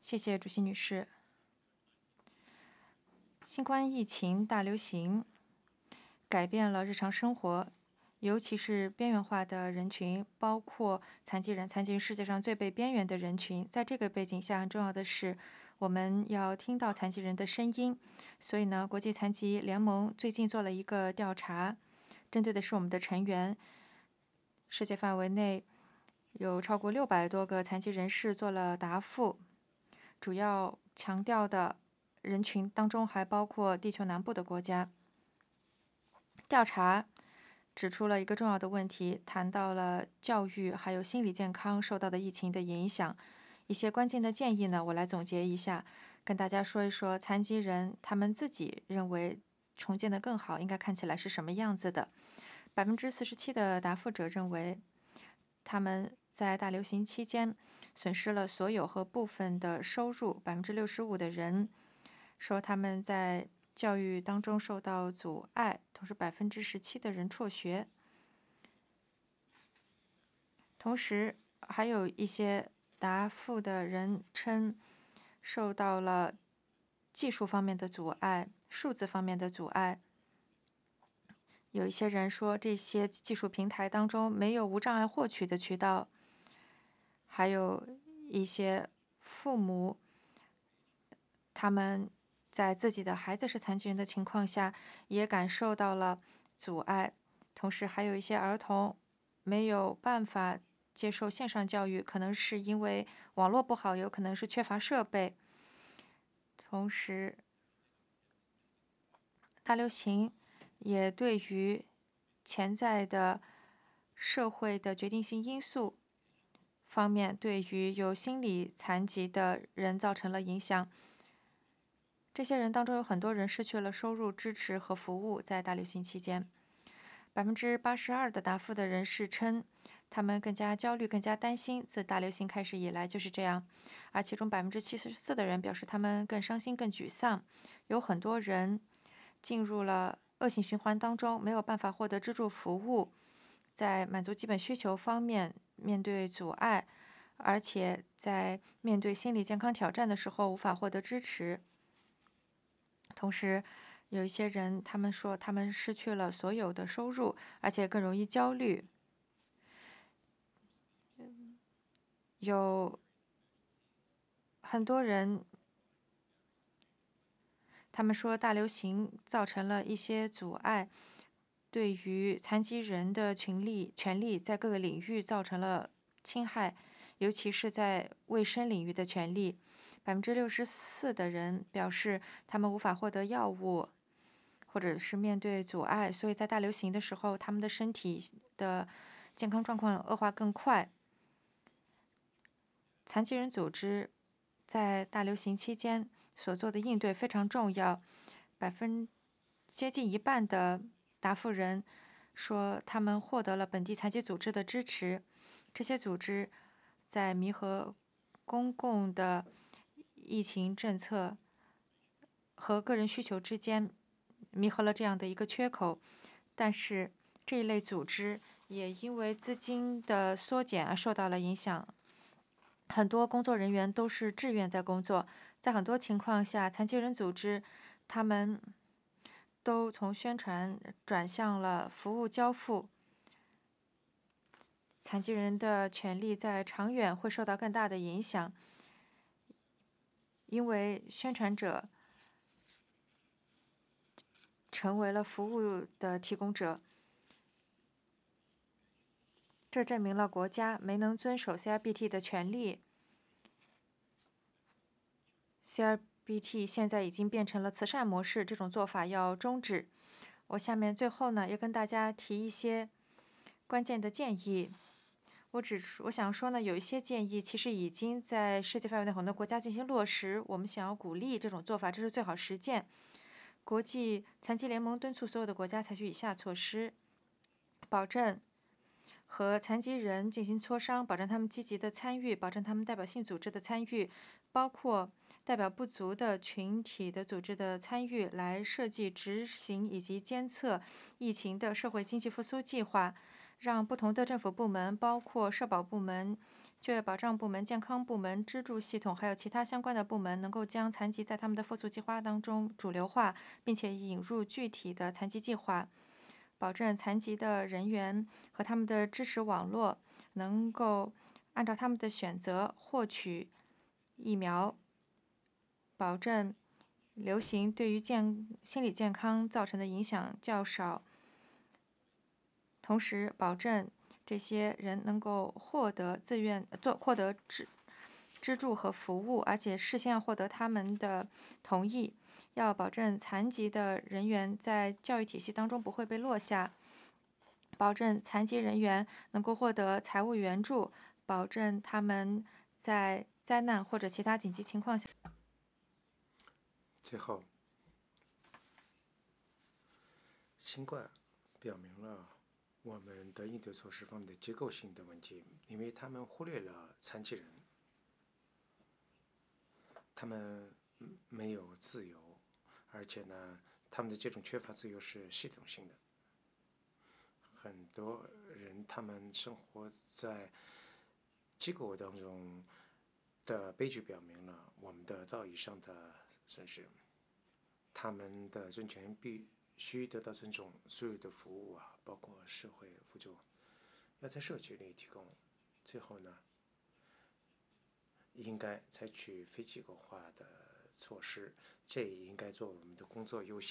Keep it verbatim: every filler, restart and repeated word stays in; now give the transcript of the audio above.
谢谢主席女士。新冠疫情大流行改变了日常生活，尤其是边缘化的人群，包括残疾人。残疾人世界上最被边缘的人群，在这个背景下，很重要的是我们要听到残疾人的声音。所以呢，国际残疾联盟最近做了一个调查，针对的是我们的成员。世界范围内有超过六百多个残疾人士做了答复，主要强调的人群当中还包括地球南部的国家。调查指出了一个重要的问题，谈到了教育还有心理健康受到的疫情的影响。一些关键的建议呢，我来总结一下，跟大家说一说残疾人他们自己认为重建的更好应该看起来是什么样子的。百分之四十七的答复者认为，他们在大流行期间损失了所有和部分的收入。百分之六十五的人说他们在教育当中受到阻碍，同时百分之十七的人辍学。同时，还有一些答复的人称受到了技术方面的阻碍、数字方面的阻碍。有一些人说，这些技术平台当中没有无障碍获取的渠道。还有一些父母，他们在自己的孩子是残疾人的情况下，也感受到了阻碍。同时，还有一些儿童没有办法接受线上教育，可能是因为网络不好，有可能是缺乏设备。同时，大流行也对于潜在的社会的决定性因素方面，对于有心理残疾的人造成了影响。这些人当中有很多人失去了收入、支持和服务，在大流行期间。百分之八十二的答复的人士称，他们更加焦虑、更加担心，自大流行开始以来就是这样。而其中百分之七十四的人表示他们更伤心、更沮丧。有很多人进入了恶性循环当中，没有办法获得支柱服务，在满足基本需求方面面对阻碍，而且在面对心理健康挑战的时候无法获得支持。同时，有一些人他们说他们失去了所有的收入，而且更容易焦虑。有很多人他们说大流行造成了一些阻碍，对于残疾人的权利权利在各个领域造成了侵害，尤其是在卫生领域的权利。百分之六十四的人表示他们无法获得药物，或者是面对阻碍，所以在大流行的时候，他们的身体的健康状况恶化更快。残疾人组织在大流行期间所做的应对非常重要。百分接近一半的答复人说，他们获得了本地残疾组织的支持。这些组织在弥合公共的疫情政策和个人需求之间，弥合了这样的一个缺口。但是这一类组织也因为资金的缩减而受到了影响。很多工作人员都是志愿在工作，在很多情况下，残疾人组织他们都从宣传转向了服务交付。残疾人的权利在长远会受到更大的影响，因为宣传者成为了服务的提供者。这证明了国家没能遵守 C R B T 的权利。C R B T 现在已经变成了慈善模式，这种做法要终止。我下面最后呢，要跟大家提一些关键的建议。我只我想说呢，有一些建议其实已经在世界范围内很多国家进行落实。我们想要鼓励这种做法，这是最好实践。国际残疾联盟敦促所有的国家采取以下措施：保证和残疾人进行磋商，保证他们积极的参与，保证他们代表性组织的参与，包括代表不足的群体的组织的参与，来设计、执行以及监测疫情的社会经济复苏计划，让不同的政府部门，包括社保部门、 就业保障部门、健康部门、支柱系统，还有其他相关的部门，能够将残疾在他们的复苏计划当中主流化，并且引入具体的残疾计划，保证残疾的人员和他们的支持网络能够按照他们的选择获取疫苗，保证流行对于健心理健康造成的影响较少，同时保证这些人能够获得自愿做获得支资助和服务，而且事先要获得他们的同意，要保证残疾的人员在教育体系当中不会被落下，保证残疾人员能够获得财务援助，保证他们在灾难或者其他紧急情况下。 最后，新冠表明了我们的应对措施方面的结构性的问题，因为他们忽略了残疾人，他们没有自由，而且呢，他们的这种缺乏自由是系统性的。很多人他们生活在机构当中的悲剧表明了我们的道义上的损失，他们的人权必须得到尊重，所有的服务啊，包括社会辅助，要在社区里提供。最后呢，应该采取非机构化的措施，这也应该做我们的工作优先。